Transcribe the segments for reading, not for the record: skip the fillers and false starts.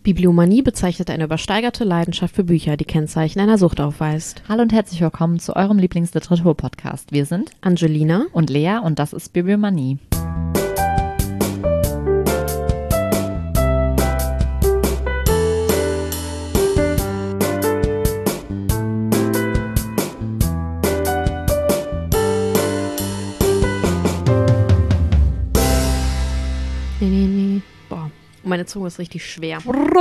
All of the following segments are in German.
Bibliomanie bezeichnet eine übersteigerte Leidenschaft für Bücher, die Kennzeichen einer Sucht aufweist. Hallo und herzlich willkommen zu eurem Lieblingsliteratur-Podcast. Wir sind Angelina und Lea und das ist Bibliomanie. Nee. Boah, meine Zunge ist richtig schwer.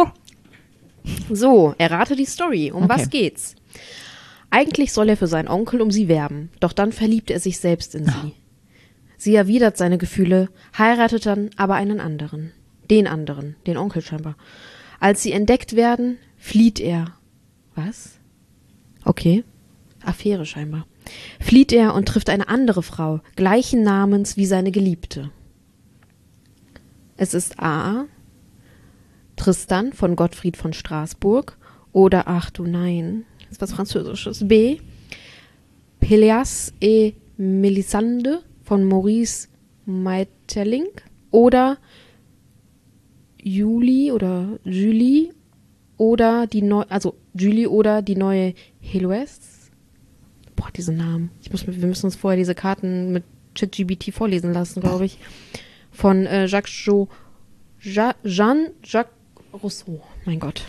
So, errate die Story. Um was geht's? Eigentlich soll er für seinen Onkel um sie werben, doch dann verliebt er sich selbst in sie. Sie erwidert seine Gefühle, heiratet dann aber einen anderen. Den Onkel scheinbar. Als sie entdeckt werden, flieht er. Was? Okay. Affäre scheinbar. Flieht er und trifft eine andere Frau, gleichen Namens wie seine Geliebte. Es ist A. Tristan von Gottfried von Straßburg oder, ach du nein, das ist was Französisches. B. Péléas et Mélisande von Maurice Maeterlinck oder Julie oder die neue Heloise. Boah, diese Namen. Wir müssen uns vorher diese Karten mit ChatGPT vorlesen lassen, glaube ich. Von Jean-Jacques Rousseau. Mein Gott.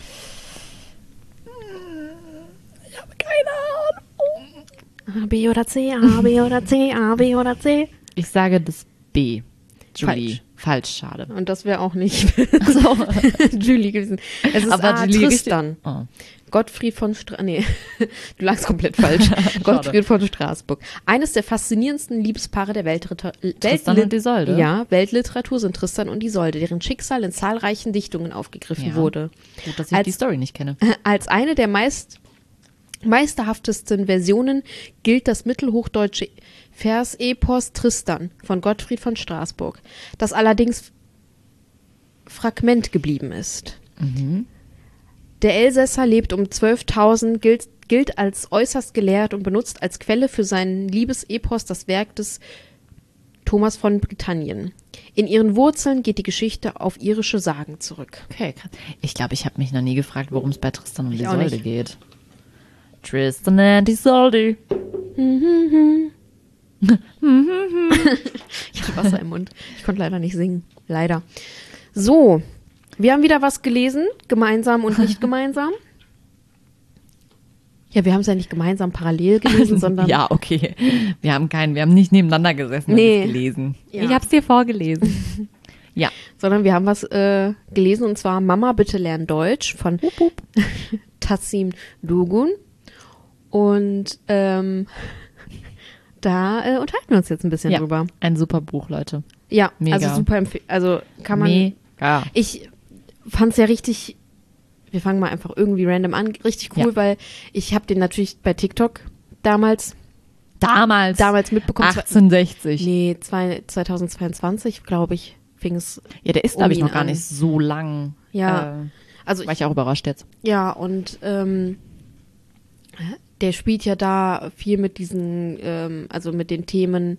Ich habe keine Ahnung. A, B oder C, A, B oder C, A, B oder C. Ich sage das B. Julie. Falsch, schade. Und das wäre auch nicht so. Julie gewesen. Es ist aber A, Julie Tristan. Oh. Gottfried von Nee, du lagst komplett falsch. Gottfried von Straßburg. Eines der faszinierendsten Liebespaare der Tristan und Isolde? Ja, Weltliteratur sind Tristan und Isolde, deren Schicksal in zahlreichen Dichtungen aufgegriffen wurde. Gut, dass ich die Story nicht kenne. Als eine der meisterhaftesten Versionen gilt das mittelhochdeutsche Versepos Tristan von Gottfried von Straßburg, das allerdings Fragment geblieben ist. Mhm. Der Elsässer lebt um 12.000, gilt als äußerst gelehrt und benutzt als Quelle für seinen Liebesepos das Werk des Thomas von Britannien. In ihren Wurzeln geht die Geschichte auf irische Sagen zurück. Okay, krass. Ich glaube, ich habe mich noch nie gefragt, worum es bei Tristan und Ich auch Isolde nicht. geht. Tristan and Isolde. Ich hatte Wasser im Mund. Ich konnte leider nicht singen. Leider. So, wir haben wieder was gelesen, gemeinsam und nicht gemeinsam. Ja, wir haben es ja nicht gemeinsam parallel gelesen, sondern... Ja, okay. Wir haben nicht nebeneinander gesessen und es gelesen. Ja. Ich habe es dir vorgelesen. Ja. Sondern wir haben was gelesen, und zwar Mama, bitte lern Deutsch von Tassim Dugun. Und da unterhalten wir uns jetzt ein bisschen drüber. Ein super Buch, Leute. Ja, Mega. also super also kann man... Mega. Ich fand es ja richtig... Wir fangen mal einfach irgendwie random an. Richtig cool, weil ich habe den natürlich bei TikTok damals mitbekommen. 1860. Nee, 2022, glaube ich, fing es. Ja, der ist, glaube ich, noch gar nicht so lang. Ja. Also war ich auch überrascht jetzt. Ja, und der spielt ja da viel mit diesen, also mit den Themen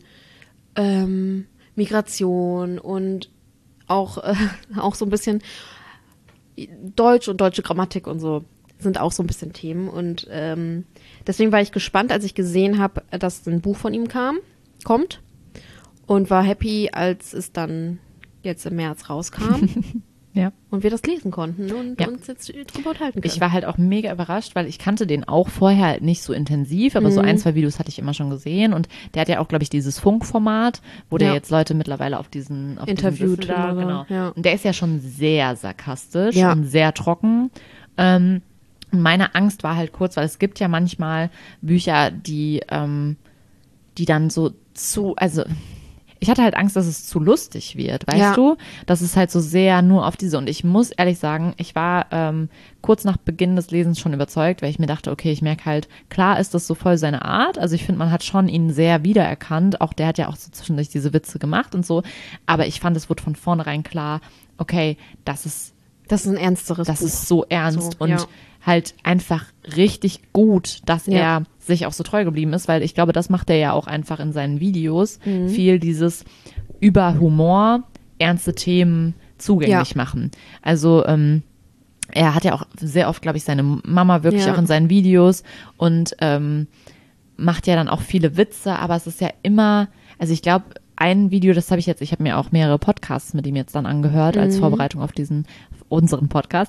Migration und auch so ein bisschen Deutsch und deutsche Grammatik und so sind auch so ein bisschen Themen. Und deswegen war ich gespannt, als ich gesehen habe, dass ein Buch von ihm kommt und war happy, als es dann jetzt im März rauskam. Ja. Und wir das lesen konnten und uns jetzt drüber unterhalten können. Ich war halt auch mega überrascht, weil ich kannte den auch vorher halt nicht so intensiv, aber so ein, zwei Videos hatte ich immer schon gesehen und der hat ja auch, glaube ich, dieses Funkformat, wo der jetzt Leute mittlerweile auf interviewt da, genau. Ja. Und der ist ja schon sehr sarkastisch und sehr trocken. Und meine Angst war halt kurz, weil es gibt ja manchmal Bücher, die dann so ich hatte halt Angst, dass es zu lustig wird, weißt du? Das ist halt so sehr nur auf diese, und ich muss ehrlich sagen, ich war kurz nach Beginn des Lesens schon überzeugt, weil ich mir dachte, okay, ich merke halt, klar ist das so voll seine Art, also ich finde, man hat schon ihn sehr wiedererkannt, auch der hat ja auch so zwischendurch diese Witze gemacht und so, aber ich fand, es wurde von vornherein klar, okay, das ist ein ernsteres Das Buch. ist so ernst und halt einfach richtig gut, dass er sich auch so treu geblieben ist, weil ich glaube, das macht er ja auch einfach in seinen Videos, viel dieses über Humor ernste Themen zugänglich machen. Also er hat ja auch sehr oft, glaube ich, seine Mama wirklich Ja. auch in seinen Videos und macht ja dann auch viele Witze, aber es ist ja immer, also ich glaube, ein Video, ich habe mir auch mehrere Podcasts mit ihm jetzt dann angehört als Vorbereitung auf unseren Podcast.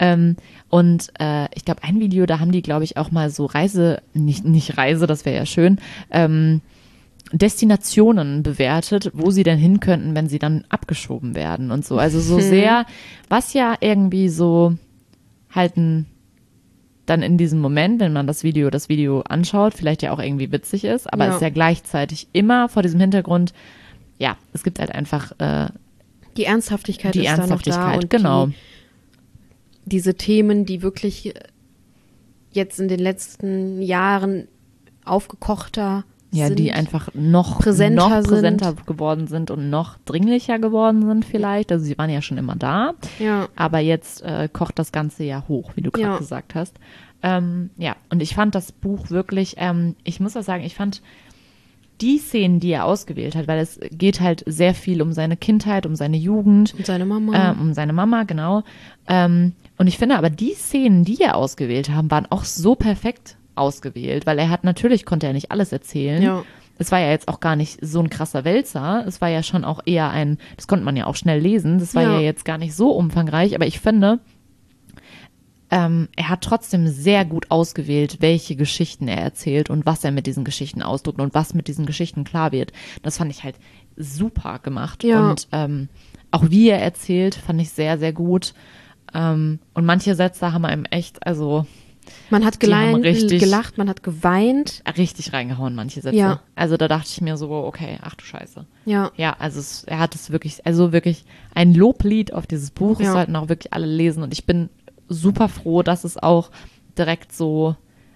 Ich glaube, ein Video, da haben die, glaube ich, auch mal so nicht Reise, das wäre ja schön, Destinationen bewertet, wo sie denn hin könnten, wenn sie dann abgeschoben werden und so. Also so sehr, was ja irgendwie so halt dann in diesem Moment, wenn man das Video anschaut, vielleicht ja auch irgendwie witzig ist, aber es ist ja gleichzeitig immer vor diesem Hintergrund, ja, es gibt halt einfach die Ernsthaftigkeit die ist da noch da und genau. diese Themen, die wirklich jetzt in den letzten Jahren aufgekochter Ja, sind, die einfach noch präsenter geworden sind und noch dringlicher geworden sind vielleicht. Also sie waren ja schon immer da, Ja. aber jetzt kocht das Ganze ja hoch, wie du gerade gesagt hast. Ja, und ich fand das Buch wirklich, ich muss auch sagen, ich fand die Szenen, die er ausgewählt hat, weil es geht halt sehr viel um seine Kindheit, um seine Jugend. Und seine Mama. Um seine Mama, genau. Und ich finde aber, die Szenen, die er ausgewählt haben, waren auch so perfekt ausgewählt, weil natürlich konnte er nicht alles erzählen. Ja. Es war ja jetzt auch gar nicht so ein krasser Wälzer. Es war ja schon auch eher das konnte man ja auch schnell lesen. Das war ja jetzt gar nicht so umfangreich, aber ich finde, er hat trotzdem sehr gut ausgewählt, welche Geschichten er erzählt und was er mit diesen Geschichten ausdrückt und was mit diesen Geschichten klar wird. Das fand ich halt super gemacht. Ja. Und auch wie er erzählt, fand ich sehr, sehr gut. Und manche Sätze haben einem echt, also man hat gelacht, man hat geweint. richtig reingehauen, manche Sätze. Ja. Also da dachte ich mir so, okay, ach du Scheiße. Ja. Ja, also er hat es wirklich, also wirklich ein Loblied auf dieses Buch. Es sollten auch wirklich alle lesen. Und ich bin super froh, dass es auch direkt so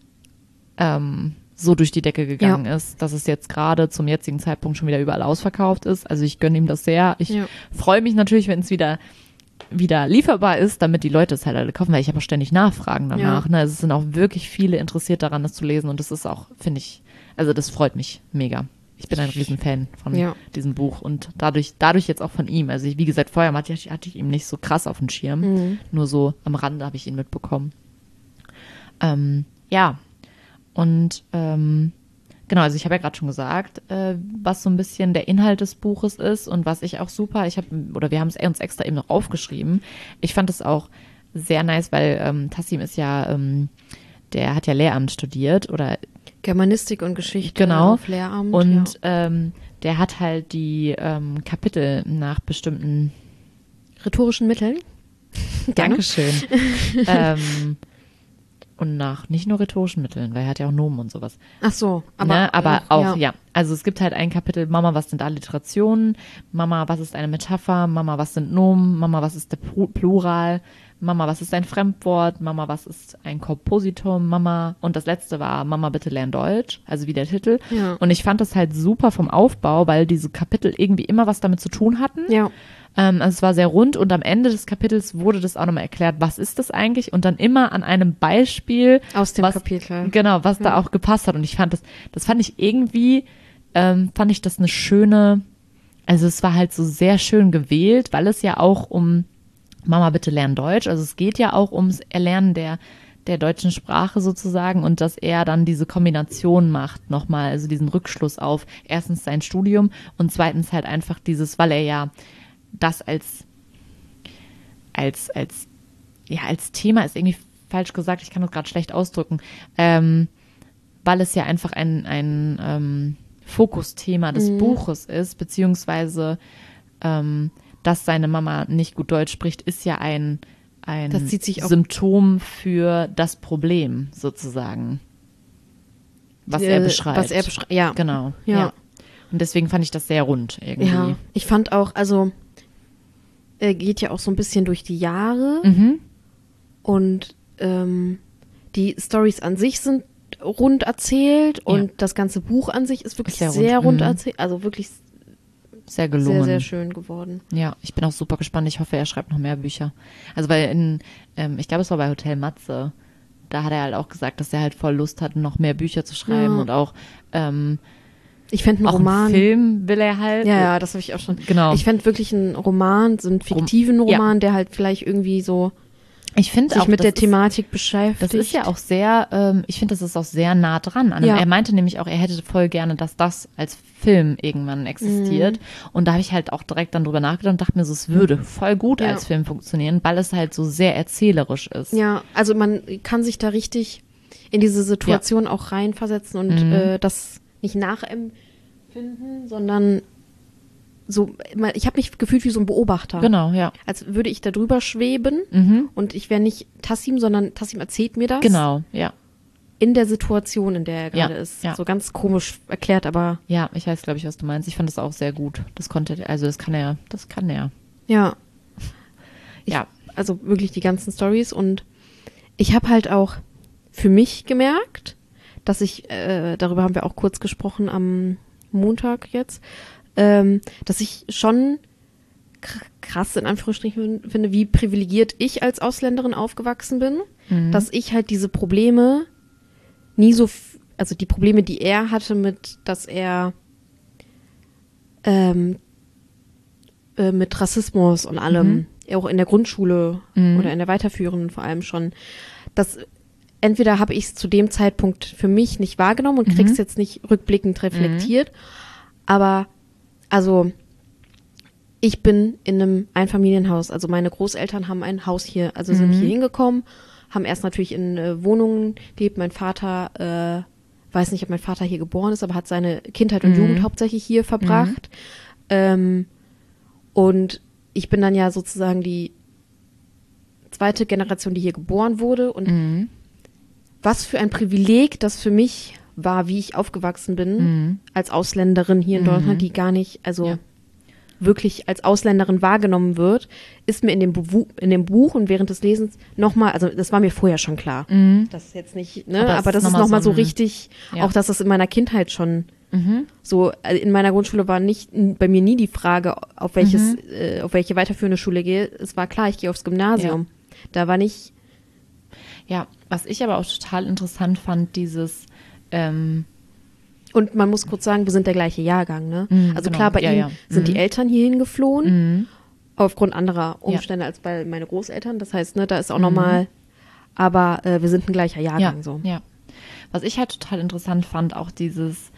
durch die Decke gegangen ist, dass es jetzt gerade zum jetzigen Zeitpunkt schon wieder überall ausverkauft ist. Also ich gönne ihm das sehr. Ich freue mich natürlich, wenn es wieder lieferbar ist, damit die Leute es halt alle kaufen, weil ich habe auch ständig Nachfragen danach. Ne? Also es sind auch wirklich viele interessiert daran, das zu lesen und das ist auch, finde ich, also das freut mich mega. Ich bin ein Riesenfan von diesem Buch und dadurch jetzt auch von ihm. Also wie gesagt, vorher hatte ich ihn nicht so krass auf dem Schirm, nur so am Rande habe ich ihn mitbekommen. Ja, und genau, also ich habe ja gerade schon gesagt, was so ein bisschen der Inhalt des Buches ist und was ich auch super, wir haben es uns extra eben noch aufgeschrieben. Ich fand es auch sehr nice, weil Tassim ist ja, der hat ja Lehramt studiert oder Germanistik und Geschichte genau. auf Lehramt. Und der hat halt die Kapitel nach bestimmten rhetorischen Mitteln. Dankeschön. Und nach nicht nur rhetorischen Mitteln, weil er hat ja auch Nomen und sowas. Ach so, aber auch. Also es gibt halt ein Kapitel, Mama, was sind Alliterationen? Mama, was ist eine Metapher? Mama, was sind Nomen? Mama, was ist der Plural? Mama, was ist ein Fremdwort? Mama, was ist ein Kompositum? Mama, und das letzte war Mama, bitte lern Deutsch, also wie der Titel. Ja. Und ich fand das halt super vom Aufbau, weil diese Kapitel irgendwie immer was damit zu tun hatten. Ja. Also es war sehr rund und am Ende des Kapitels wurde das auch nochmal erklärt, was ist das eigentlich? Und dann immer an einem Beispiel. Aus dem Kapitel. Genau, was da auch gepasst hat. Und ich fand das fand ich irgendwie, fand ich das eine schöne, also es war halt so sehr schön gewählt, weil es ja auch um Mama, bitte lern Deutsch. Also es geht ja auch ums Erlernen der deutschen Sprache sozusagen und dass er dann diese Kombination macht nochmal, also diesen Rückschluss auf erstens sein Studium und zweitens halt einfach dieses, weil er ja das als Thema ist irgendwie falsch gesagt, ich kann das gerade schlecht ausdrücken, weil es ja einfach ein Fokusthema des Buches ist, beziehungsweise dass seine Mama nicht gut Deutsch spricht, ist ja ein Symptom für das Problem sozusagen, was er beschreibt. Ja. Genau. Ja. Und deswegen fand ich das sehr rund irgendwie. Ja, ich fand auch, also er geht ja auch so ein bisschen durch die Jahre und die Storys an sich sind rund erzählt und das ganze Buch an sich ist wirklich sehr rund erzählt, also wirklich sehr gelungen. Sehr, sehr schön geworden. Ja, ich bin auch super gespannt. Ich hoffe, er schreibt noch mehr Bücher. Also weil ich glaube, es war bei Hotel Matze, da hat er halt auch gesagt, dass er halt voll Lust hat, noch mehr Bücher zu schreiben und auch ich fände einen Roman. Einen Film will er halt. Ja, das habe ich auch schon. Genau. Ich fände wirklich einen Roman, so einen fiktiven Roman, der halt vielleicht irgendwie so Ich finde sich auch, mit der Thematik beschäftigt. Das ist ja auch sehr, ich finde, das ist auch sehr nah dran. Er meinte nämlich auch, er hätte voll gerne, dass das als Film irgendwann existiert. Und da habe ich halt auch direkt dann drüber nachgedacht und dachte mir, so, es würde voll gut als Film funktionieren, weil es halt so sehr erzählerisch ist. Ja, also man kann sich da richtig in diese Situation auch reinversetzen und das nicht nachempfinden, sondern so, ich habe mich gefühlt wie so ein Beobachter. Genau, ja. Als würde ich da drüber schweben und ich wäre nicht Tassim, sondern Tassim erzählt mir das. Genau, ja. In der Situation, in der er gerade ist. Ja. So ganz komisch erklärt, aber. Ja, ich weiß, glaube ich, was du meinst. Ich fand das auch sehr gut. Das kann er. Ja. Ja. Also wirklich die ganzen Storys und ich habe halt auch für mich gemerkt, dass ich, darüber haben wir auch kurz gesprochen am Montag jetzt, dass ich schon krass in Anführungsstrichen finde, wie privilegiert ich als Ausländerin aufgewachsen bin, dass ich halt diese Probleme nie so, also die Probleme, die er hatte mit, dass er mit Rassismus und allem, auch in der Grundschule oder in der weiterführenden vor allem schon, dass entweder habe ich es zu dem Zeitpunkt für mich nicht wahrgenommen und krieg's jetzt nicht rückblickend reflektiert, aber also ich bin in einem Einfamilienhaus, also meine Großeltern haben ein Haus hier, also sind hier hingekommen, haben erst natürlich in Wohnungen gelebt. Mein Vater, weiß nicht, ob mein Vater hier geboren ist, aber hat seine Kindheit und Jugend hauptsächlich hier verbracht. Und ich bin dann ja sozusagen die zweite Generation, die hier geboren wurde. Und was für ein Privileg das für mich war, wie ich aufgewachsen bin, als Ausländerin hier in Deutschland, die gar nicht, also wirklich als Ausländerin wahrgenommen wird, ist mir in dem Buch und während des Lesens nochmal, also das war mir vorher schon klar. Das ist jetzt nicht, ne, aber das ist nochmal so richtig, auch dass das in meiner Kindheit schon so, in meiner Grundschule war bei mir nie die Frage, auf welche weiterführende Schule gehe. Es war klar, ich gehe aufs Gymnasium. Da war nicht. Ja, was ich aber auch total interessant fand, dieses und man muss kurz sagen, wir sind der gleiche Jahrgang, ne? Also genau. klar, bei ihm sind die Eltern hierhin geflohen, aufgrund anderer Umstände als bei meine Großeltern. Das heißt, ne, da ist auch nochmal, aber wir sind ein gleicher Jahrgang so. Ja. Was ich halt total interessant fand, auch dieses,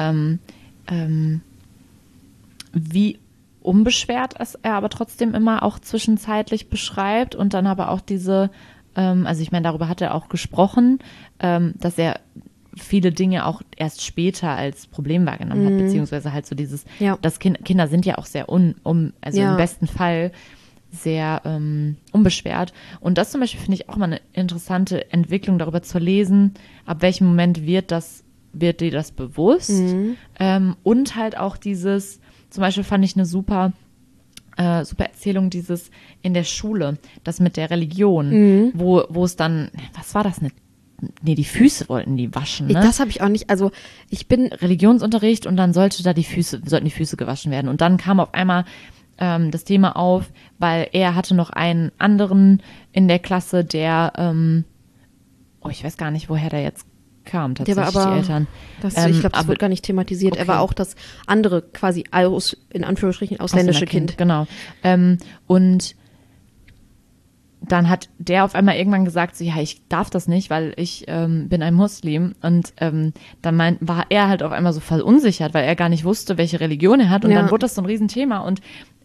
wie unbeschwert es er aber trotzdem immer auch zwischenzeitlich beschreibt und dann aber auch diese, also ich meine, darüber hat er auch gesprochen, dass er viele Dinge auch erst später als Problem wahrgenommen hat, beziehungsweise halt so dieses, dass Kinder sind ja auch sehr also im besten Fall sehr unbeschwert. Und das zum Beispiel finde ich auch mal eine interessante Entwicklung, darüber zu lesen, ab welchem Moment wird dir das bewusst? Und halt auch dieses, zum Beispiel fand ich eine super Erzählung, dieses in der Schule, das mit der Religion, wo es dann, was war das, Nee, die Füße wollten die waschen, ne? Das habe ich auch nicht, also ich bin Religionsunterricht und dann sollten die Füße gewaschen werden. Und dann kam auf einmal das Thema auf, weil er hatte noch einen anderen in der Klasse, der, ich weiß gar nicht, woher der jetzt kam, tatsächlich, der war aber, die Eltern. Ich glaube, das wird gar nicht thematisiert. Okay. Er war auch das andere, quasi in Anführungsstrichen ausländische Kind. Genau. Und dann hat der auf einmal irgendwann gesagt, so, ja, ich darf das nicht, weil ich bin ein Muslim. Und dann war er halt auf einmal so verunsichert, weil er gar nicht wusste, welche Religion er hat. Und dann wurde das so ein Riesenthema. Und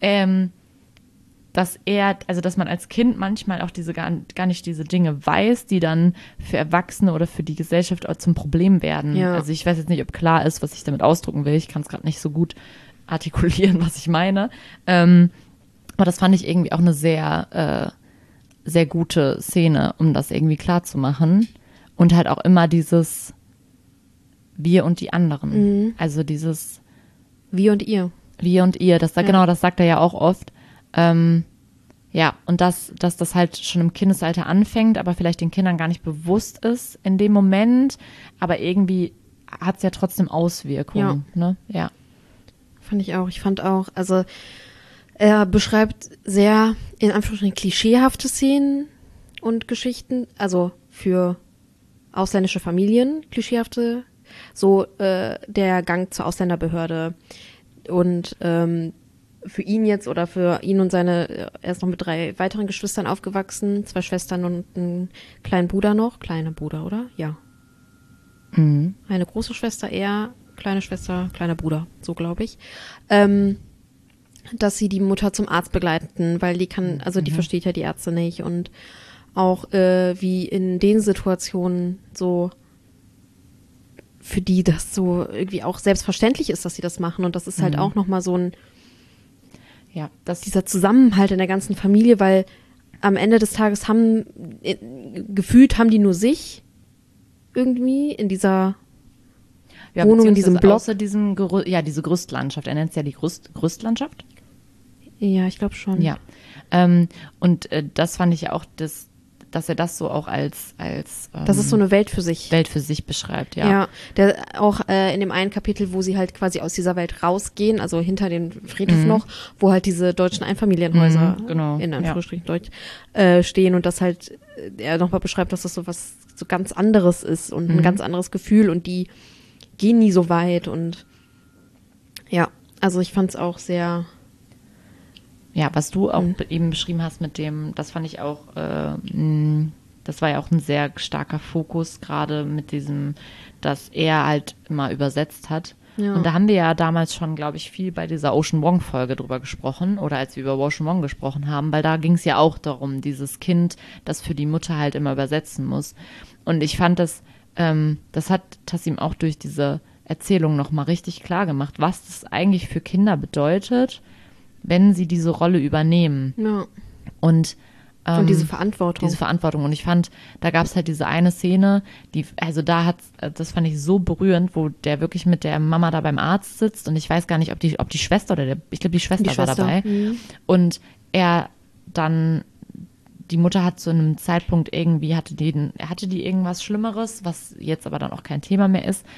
dass man als Kind manchmal auch gar nicht diese Dinge weiß, die dann für Erwachsene oder für die Gesellschaft auch zum Problem werden. Ja. Also ich weiß jetzt nicht, ob klar ist, was ich damit ausdrücken will. Ich kann es gerade nicht so gut artikulieren, was ich meine. Aber das fand ich irgendwie auch eine sehr sehr gute Szene, um das irgendwie klar zu machen. Und halt auch immer dieses Wir und die anderen. Also dieses Wir und ihr. Wir und ihr, genau, das sagt er ja auch oft. Und dass das halt schon im Kindesalter anfängt, aber vielleicht den Kindern gar nicht bewusst ist in dem Moment. Aber irgendwie hat es ja trotzdem Auswirkungen. Ja. Ne? Ja. Fand ich auch. Ich fand auch, also er beschreibt sehr, in Anführungsstrichen, klischeehafte Szenen und Geschichten, also für ausländische Familien, klischeehafte, so der Gang zur Ausländerbehörde und für ihn jetzt oder für ihn und er ist noch mit 3 weiteren Geschwistern aufgewachsen, 2 Schwestern und einen kleinen Bruder noch. Kleiner Bruder, oder? Ja. Mhm. Eine große Schwester eher, kleine Schwester, kleiner Bruder, so glaube ich. Dass sie die Mutter zum Arzt begleiten, weil die versteht ja die Ärzte nicht und auch wie in den Situationen so für die das so irgendwie auch selbstverständlich ist, dass sie das machen und das ist halt auch nochmal so dieser Zusammenhalt in der ganzen Familie, weil am Ende des Tages gefühlt haben die nur sich irgendwie in dieser Wohnung, in diesem Block. Außer diese Gerüstlandschaft. Er nennt es ja die Gerüstlandschaft. Ja, ich glaube schon. Ja. Und das fand ich auch, dass er das so auch als das ist so eine Welt für sich. Welt für sich beschreibt, ja. Ja, der auch in dem einen Kapitel, wo sie halt quasi aus dieser Welt rausgehen, also hinter den Friedhof noch, wo halt diese deutschen Einfamilienhäuser in Anführungsstrichen Deutsch stehen und das halt er nochmal beschreibt, dass das so was so ganz anderes ist und ein ganz anderes Gefühl und die gehen nie so weit und ja, also ich fand es auch sehr. Ja, was du auch eben beschrieben hast mit dem, das fand ich auch, das war ja auch ein sehr starker Fokus, gerade mit diesem, dass er halt immer übersetzt hat. Ja. Und da haben wir ja damals schon, glaube ich, viel bei dieser Ocean Vuong-Folge drüber gesprochen oder als wir über Ocean Vuong gesprochen haben, weil da ging es ja auch darum, dieses Kind, das für die Mutter halt immer übersetzen muss. Und ich fand das hat Tassim auch durch diese Erzählung nochmal richtig klar gemacht, was das eigentlich für Kinder bedeutet, wenn sie diese Rolle übernehmen. Ja. Und diese Verantwortung. Diese Verantwortung. Und ich fand, da gab es halt diese eine Szene, das fand ich so berührend, wo der wirklich mit der Mama da beim Arzt sitzt und ich weiß gar nicht, ob die Schwester ich glaube, die Schwester war dabei. Und er dann, die Mutter hat zu einem Zeitpunkt irgendwie, hatte die irgendwas Schlimmeres, was jetzt aber dann auch kein Thema mehr ist.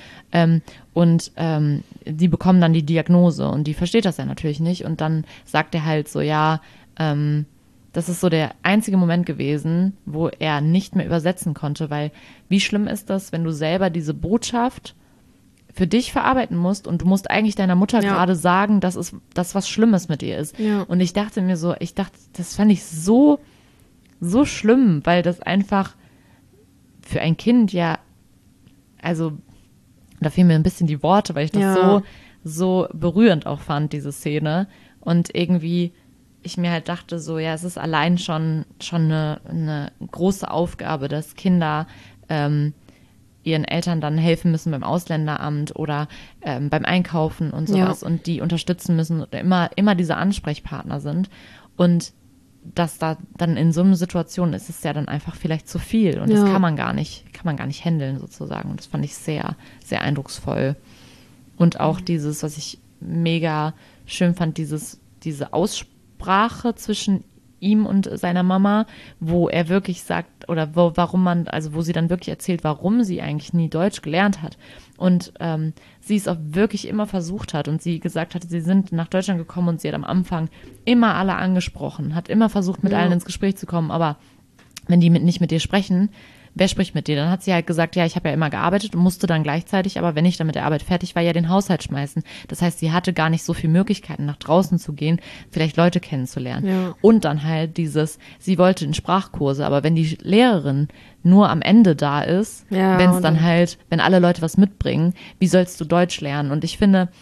Die bekommen dann die Diagnose und die versteht das ja natürlich nicht. Und dann sagt er halt so, das ist so der einzige Moment gewesen, wo er nicht mehr übersetzen konnte, weil wie schlimm ist das, wenn du selber diese Botschaft für dich verarbeiten musst und du musst eigentlich deiner Mutter gerade sagen, dass was Schlimmes mit ihr ist. Ja. Und ich dachte, das fand ich so schlimm, weil das einfach für ein Kind also da fehlen mir ein bisschen die Worte, weil ich das so berührend auch fand, diese Szene. Und irgendwie ich mir halt dachte, so, ja, es ist allein schon eine große Aufgabe, dass Kinder ihren Eltern dann helfen müssen beim Ausländeramt oder beim Einkaufen und sowas und die unterstützen müssen oder immer diese Ansprechpartner sind. Und dass da dann in so einer Situation ist es ja dann einfach vielleicht zu viel und das kann man gar nicht handeln sozusagen. Und das fand ich sehr, sehr eindrucksvoll. Und auch dieses, was ich mega schön fand, diese Aussprache zwischen ihm und seiner Mama, wo er wirklich sagt, oder wo sie dann wirklich erzählt, warum sie eigentlich nie Deutsch gelernt hat. Und sie es auch wirklich immer versucht hat und sie gesagt hat, sie sind nach Deutschland gekommen und sie hat am Anfang immer alle angesprochen, hat immer versucht, mit allen ins Gespräch zu kommen, aber wenn die nicht mit dir sprechen, wer spricht mit dir? Dann hat sie halt gesagt, ja, ich habe ja immer gearbeitet und musste dann gleichzeitig, aber wenn ich dann mit der Arbeit fertig war, ja den Haushalt schmeißen. Das heißt, sie hatte gar nicht so viele Möglichkeiten, nach draußen zu gehen, vielleicht Leute kennenzulernen. Ja. Und dann halt sie wollte in Sprachkurse, aber wenn die Lehrerin nur am Ende da ist, wenn alle Leute was mitbringen, wie sollst du Deutsch lernen? Und ich finde,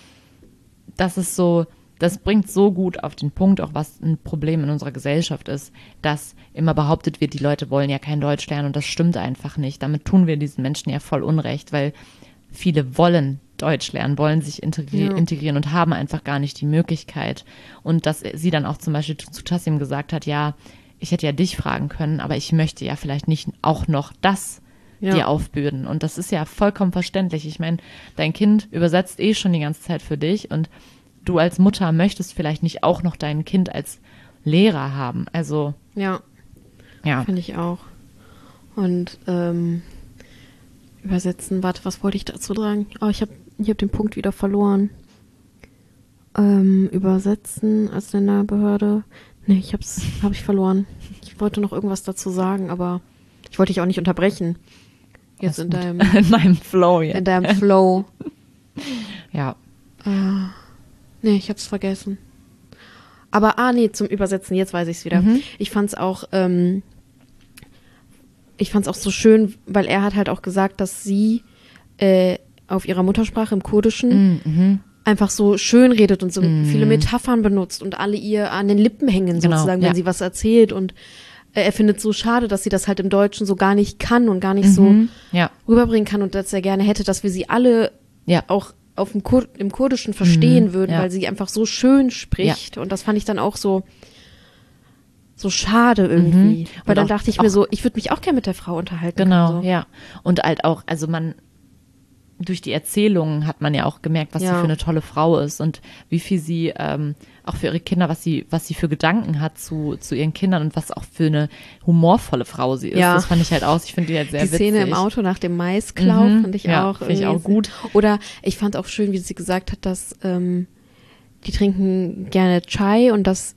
das bringt so gut auf den Punkt, auch was ein Problem in unserer Gesellschaft ist, dass immer behauptet wird, die Leute wollen ja kein Deutsch lernen und das stimmt einfach nicht. Damit tun wir diesen Menschen ja voll Unrecht, weil viele wollen Deutsch lernen, wollen sich integrieren und haben einfach gar nicht die Möglichkeit. Und dass sie dann auch zum Beispiel zu Tassim gesagt hat, ja, ich hätte ja dich fragen können, aber ich möchte ja vielleicht nicht auch noch das dir aufbürden. Und das ist ja vollkommen verständlich. Ich meine, dein Kind übersetzt schon die ganze Zeit für dich und du als Mutter möchtest vielleicht nicht auch noch dein Kind als Lehrer haben. Also ja. Finde ich auch. Und übersetzen, warte, was wollte ich dazu sagen? Oh, ich hab den Punkt wieder verloren. Übersetzen als Länderbehörde. Nee, habe ich verloren. Ich wollte noch irgendwas dazu sagen, aber ich wollte dich auch nicht unterbrechen. Jetzt in meinem Flow jetzt. In deinem Flow. Ja. Nee, ich hab's vergessen. Aber, nee, zum Übersetzen, jetzt weiß ich es wieder. Ich fand's auch so schön, weil er hat halt auch gesagt, dass sie auf ihrer Muttersprache im Kurdischen einfach so schön redet und so viele Metaphern benutzt und alle ihr an den Lippen hängen sozusagen, wenn sie was erzählt. Und er findet es so schade, dass sie das halt im Deutschen so gar nicht kann und gar nicht so rüberbringen kann und dass er gerne hätte, dass wir sie alle auch im Kurdischen verstehen würden, weil sie einfach so schön spricht. Und das fand ich dann auch so schade irgendwie. Weil dann dachte ich mir so, ich würde mich auch gerne mit der Frau unterhalten. Genau, so. Und halt auch, also durch die Erzählungen hat man ja auch gemerkt, was sie für eine tolle Frau ist und wie viel sie auch für ihre Kinder, was sie für Gedanken hat zu ihren Kindern und was auch für eine humorvolle Frau sie ist. Das fand ich halt auch, ich finde die halt sehr witzig. Die Szene im Auto nach dem Maisklau fand ich auch. Finde ich auch gut. Oder ich fand auch schön, wie sie gesagt hat, dass die trinken gerne Chai und dass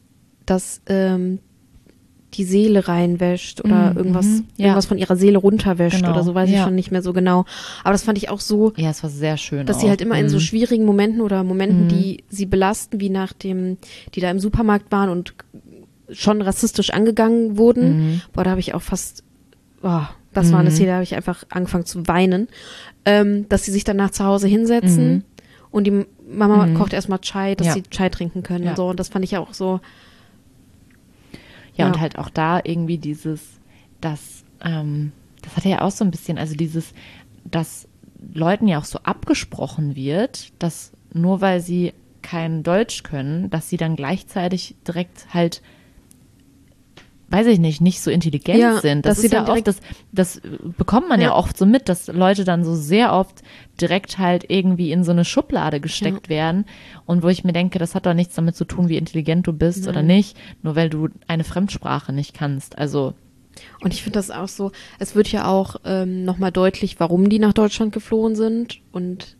die Seele reinwäscht oder irgendwas von ihrer Seele runterwäscht oder so, weiß ich schon nicht mehr so genau. Aber das fand ich auch so. Ja, es war sehr schön. Dass sie halt immer in so schwierigen Momenten oder Momenten, die sie belasten, wie die da im Supermarkt waren und schon rassistisch angegangen wurden. Da habe ich auch fast, das war eine Szene, da habe ich einfach angefangen zu weinen, dass sie sich danach zu Hause hinsetzen und die Mama kocht erstmal Chai, dass sie Chai trinken können und so. Und das fand ich ja auch so. Ja, und halt auch da irgendwie das hat ja auch so ein bisschen, also dass Leuten ja auch so abgesprochen wird, dass nur weil sie kein Deutsch können, dass sie dann gleichzeitig direkt halt, weiß ich nicht so intelligent sind. Das ist ja oft, das bekommt man ja oft so mit, dass Leute dann so sehr oft direkt halt irgendwie in so eine Schublade gesteckt werden und wo ich mir denke, das hat doch nichts damit zu tun, wie intelligent du bist oder nicht, nur weil du eine Fremdsprache nicht kannst. Also und ich finde das auch so, es wird ja auch nochmal deutlich, warum die nach Deutschland geflohen sind und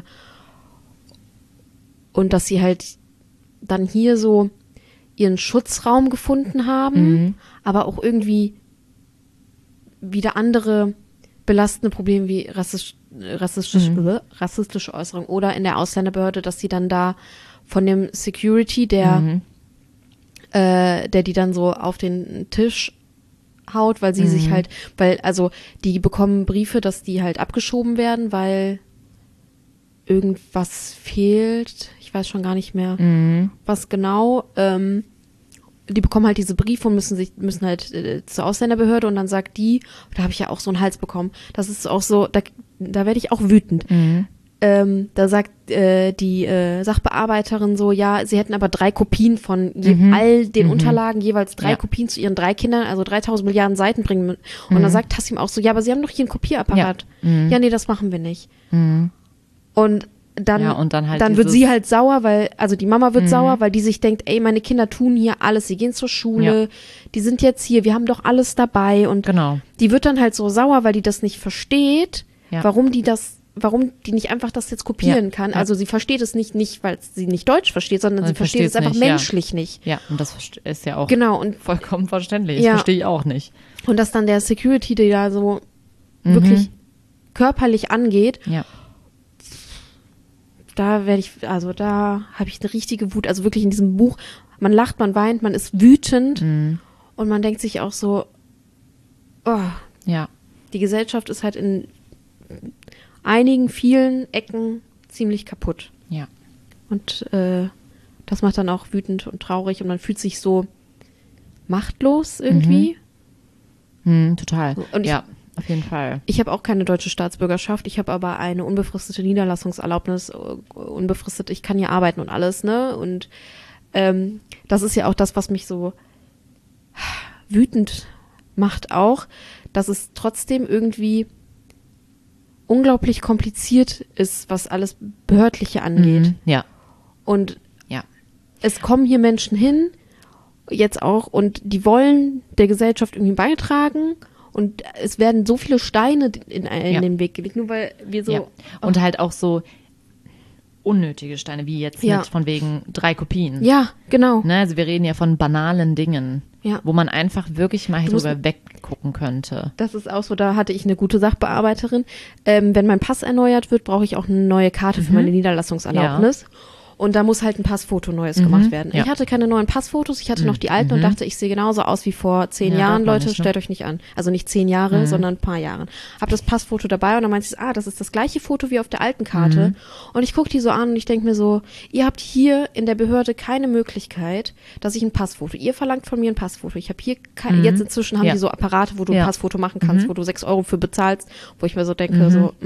dass sie halt dann hier so ihren Schutzraum gefunden haben, aber auch irgendwie wieder andere belastende Probleme wie rassistische Äußerungen oder in der Ausländerbehörde, dass sie dann da von dem Security, der die dann so auf den Tisch haut, weil sie sich halt, die bekommen Briefe, dass die halt abgeschoben werden, weil irgendwas fehlt. Ich weiß schon gar nicht mehr, was genau. Die bekommen halt diese Briefe und müssen halt zur Ausländerbehörde und dann sagt da habe ich ja auch so einen Hals bekommen. Das ist auch so, da werde ich auch wütend. Da sagt die Sachbearbeiterin so, ja, sie hätten aber 3 Kopien von all den Unterlagen, jeweils 3 Kopien zu ihren 3 Kindern, also 3000 Milliarden Seiten bringen. Und dann sagt Tassim auch so, ja, aber sie haben doch hier einen Kopierapparat. Ja, nee, das machen wir nicht. Und dann wird sie halt sauer, also die Mama wird sauer, weil die sich denkt, ey, meine Kinder tun hier alles, sie gehen zur Schule, die sind jetzt hier, wir haben doch alles dabei und die wird dann halt so sauer, weil die das nicht versteht, warum die nicht einfach das jetzt kopieren kann. Also sie versteht es nicht, weil sie nicht Deutsch versteht, sondern sie versteht es einfach menschlich nicht. Ja, und das ist ja auch und vollkommen verständlich. Das verstehe ich auch nicht. Und dass dann der Security, der da so wirklich körperlich angeht, da habe ich eine richtige Wut, also wirklich in diesem Buch, man lacht, man weint, man ist wütend und man denkt sich auch so, die Gesellschaft ist halt in vielen Ecken ziemlich kaputt. Ja. Und das macht dann auch wütend und traurig und man fühlt sich so machtlos irgendwie. Total. Und auf jeden Fall. Ich habe auch keine deutsche Staatsbürgerschaft. Ich habe aber eine unbefristete Niederlassungserlaubnis, unbefristet. Ich kann hier arbeiten und alles, ne? Und das ist ja auch das, was mich so wütend macht auch, dass es trotzdem irgendwie unglaublich kompliziert ist, was alles Behördliche angeht. Und es kommen hier Menschen hin, jetzt auch, und die wollen der Gesellschaft irgendwie beitragen. Und es werden so viele Steine in den Weg gelegt, nur weil wir so. Und halt auch so unnötige Steine, wie jetzt mit von wegen 3 Kopien. Ja, genau. Ne, also wir reden ja von banalen Dingen, wo man einfach wirklich mal drüber weggucken könnte. Das ist auch so, da hatte ich eine gute Sachbearbeiterin. Wenn mein Pass erneuert wird, brauche ich auch eine neue Karte für meine Niederlassungserlaubnis. Und da muss halt ein Passfoto Neues gemacht werden. Ja. Ich hatte keine neuen Passfotos, ich hatte noch die alten und dachte, ich sehe genauso aus wie vor 10 Jahren. Leute, nicht, ne? stellt euch nicht an. Also nicht 10 Jahre, sondern ein paar Jahren. Hab das Passfoto dabei und dann meinte ich, das ist das gleiche Foto wie auf der alten Karte. Und ich gucke die so an und ich denke mir so, ihr habt hier in der Behörde keine Möglichkeit, dass ich ein Passfoto, ihr verlangt von mir ein Passfoto. Ich habe hier, jetzt inzwischen haben die so Apparate, wo du ein Passfoto machen kannst, wo du 6 Euro für bezahlst, wo ich mir so denke,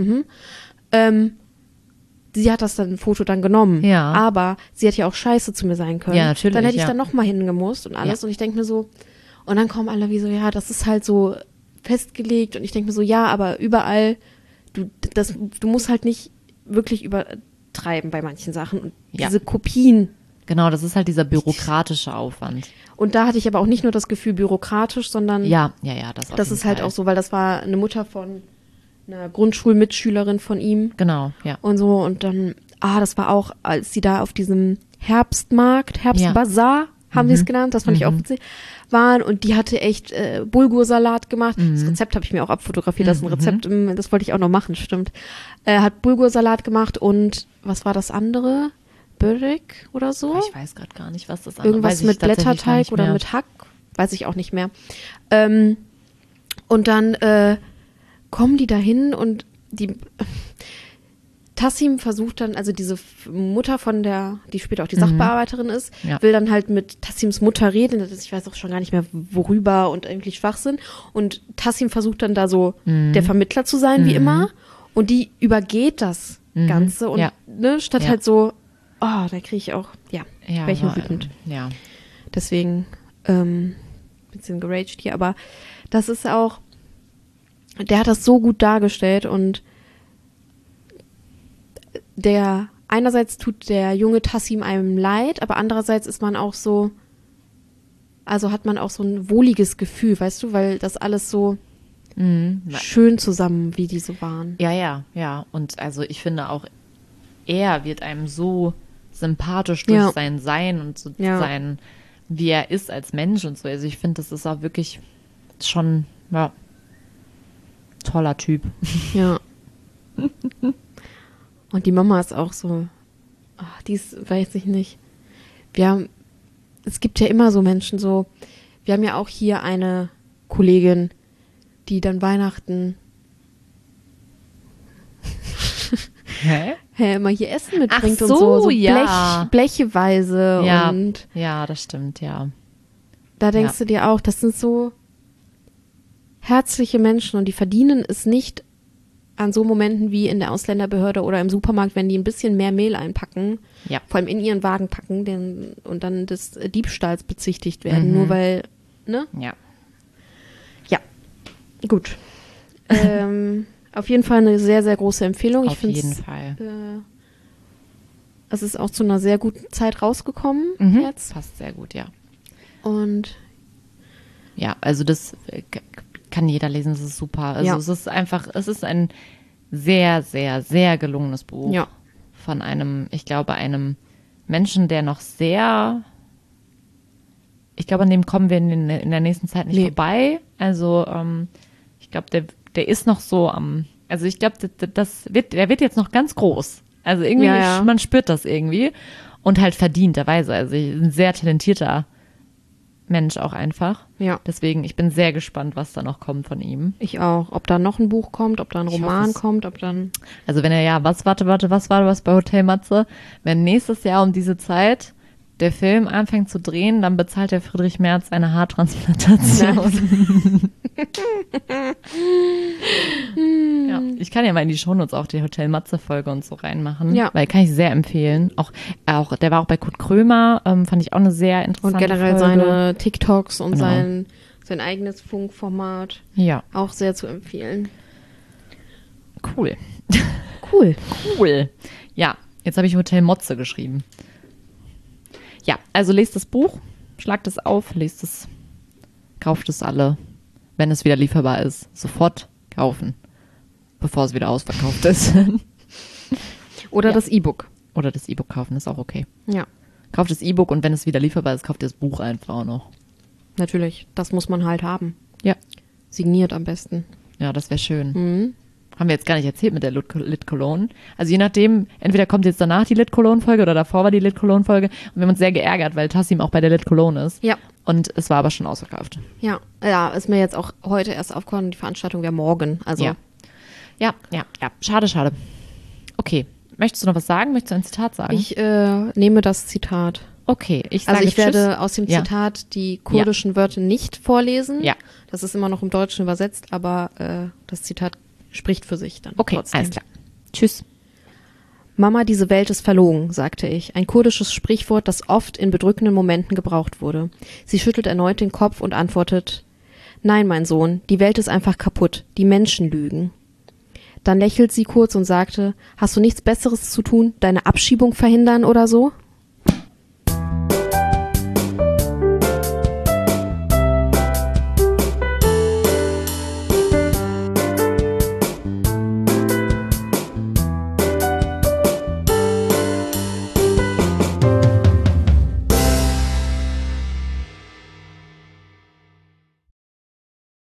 sie hat das dann ein Foto dann genommen. Ja. Aber sie hätte ja auch scheiße zu mir sein können. Ja, natürlich. Dann hätte ich dann nochmal hingemusst und alles. Ja. Und ich denke mir so, und dann kommen alle wie so, ja, das ist halt so festgelegt. Und ich denke mir so, ja, aber überall, du musst halt nicht wirklich übertreiben bei manchen Sachen. Und diese Kopien. Genau, das ist halt dieser bürokratische Aufwand. Und da hatte ich aber auch nicht nur das Gefühl bürokratisch, sondern das ist halt auch so, weil das war eine Mutter von einer Grundschulmitschülerin von ihm. Genau, ja. Und so, und dann, das war auch, als sie da auf diesem Herbstbazar, haben sie es genannt, das fand ich auch witzig, waren, und die hatte echt Bulgursalat gemacht. Das Rezept habe ich mir auch abfotografiert, das ist ein Rezept, das wollte ich auch noch machen, stimmt. Hat Bulgursalat gemacht und, was war das andere? Börek oder so? Ich weiß gerade gar nicht, was das andere ist. Irgendwas mit Blätterteig oder mit Hack, weiß ich auch nicht mehr. Und dann kommen die dahin und Tassim versucht dann, also diese Mutter die später auch die Sachbearbeiterin ist, will dann halt mit Tassims Mutter reden, ich weiß auch schon gar nicht mehr worüber und irgendwie Schwachsinn, und Tassim versucht dann da so der Vermittler zu sein, wie immer, und die übergeht das Ganze und statt halt so, da kriege ich auch, wäre ich wütend. Ja. Deswegen, bisschen geraged hier, aber das ist auch, der hat das so gut dargestellt und einerseits tut der junge Tassim einem leid, aber andererseits ist man auch so, also hat man auch so ein wohliges Gefühl, weißt du, weil das alles so schön zusammen, wie die so waren. Ja. Und also ich finde auch, er wird einem so sympathisch durch sein Sein und so sein, wie er ist als Mensch und so. Also ich finde, das ist auch wirklich schon, toller Typ. Ja. Und die Mama ist auch so, die ist, weiß ich nicht. Es gibt ja immer so Menschen so, wir haben ja auch hier eine Kollegin, die dann Weihnachten immer hier Essen mitbringt und so blecheweise. Ja, und das stimmt, ja. Da denkst du dir auch, das sind so herzliche Menschen und die verdienen es nicht an so Momenten wie in der Ausländerbehörde oder im Supermarkt, wenn die ein bisschen mehr Mehl einpacken, vor allem in ihren Wagen packen und dann des Diebstahls bezichtigt werden, nur weil, ne? Ja, gut. Auf jeden Fall eine sehr, sehr große Empfehlung. Auf jeden Fall. Es ist auch zu einer sehr guten Zeit rausgekommen jetzt. Passt sehr gut, ja. Und ja, also das kann jeder lesen, das ist super. Also es ist ein sehr, sehr, sehr gelungenes Buch von einem Menschen, der noch sehr, ich glaube, an dem kommen wir in der nächsten Zeit nicht vorbei. Also ich glaube, der ist noch so also ich glaube, der wird jetzt noch ganz groß. Also irgendwie, man spürt das irgendwie und halt verdienterweise. Also ein sehr talentierter Mensch auch einfach. Ja. Deswegen, ich bin sehr gespannt, was da noch kommt von ihm. Ich auch. Ob da noch ein Buch kommt, ob da ein Roman kommt, ob dann... Also wenn was war das bei Hotel Matze? Wenn nächstes Jahr um diese Zeit der Film anfängt zu drehen, dann bezahlt der Friedrich Merz eine Haartransplantation. Ja, ich kann ja mal in die Shownotes auch die Hotel Matze-Folge und so reinmachen, weil kann ich sehr empfehlen. Auch der war auch bei Kurt Krömer, fand ich auch eine sehr interessante Folge. Und generell seine TikToks und sein eigenes Funkformat auch sehr zu empfehlen. Cool. Cool. Ja, jetzt habe ich Hotel Motze geschrieben. Ja, also lest das Buch, schlagt es auf, lest es, kauft es alle, wenn es wieder lieferbar ist. Sofort kaufen, bevor es wieder ausverkauft ist. Oder das E-Book. Oder das E-Book kaufen, ist auch okay. Ja. Kauft das E-Book und wenn es wieder lieferbar ist, kauft ihr das Buch einfach auch noch. Natürlich, das muss man halt haben. Ja. Signiert am besten. Ja, das wäre schön. haben wir jetzt gar nicht erzählt mit der Lit Cologne. Also je nachdem, entweder kommt jetzt danach die Lit Cologne Folge oder davor war die Lit Cologne Folge. Und wir haben uns sehr geärgert, weil Tassim auch bei der Lit Cologne ist. Ja. Und es war aber schon ausverkauft. Ja, ist mir jetzt auch heute erst aufgefallen, die Veranstaltung wäre morgen. Also. Ja. Schade. Okay. Möchtest du noch was sagen? Möchtest du ein Zitat sagen? Ich nehme das Zitat. Okay, ich sage ich werde aus dem Zitat die kurdischen Wörter nicht vorlesen. Ja. Das ist immer noch im Deutschen übersetzt, aber das Zitat spricht für sich dann. Okay, trotzdem. alles klar. Tschüss. Mama, diese Welt ist verlogen, sagte ich. Ein kurdisches Sprichwort, das oft in bedrückenden Momenten gebraucht wurde. Sie schüttelt erneut den Kopf und antwortet, nein, mein Sohn, die Welt ist einfach kaputt. Die Menschen lügen. Dann lächelt sie kurz und sagte, hast du nichts Besseres zu tun, deine Abschiebung verhindern oder so?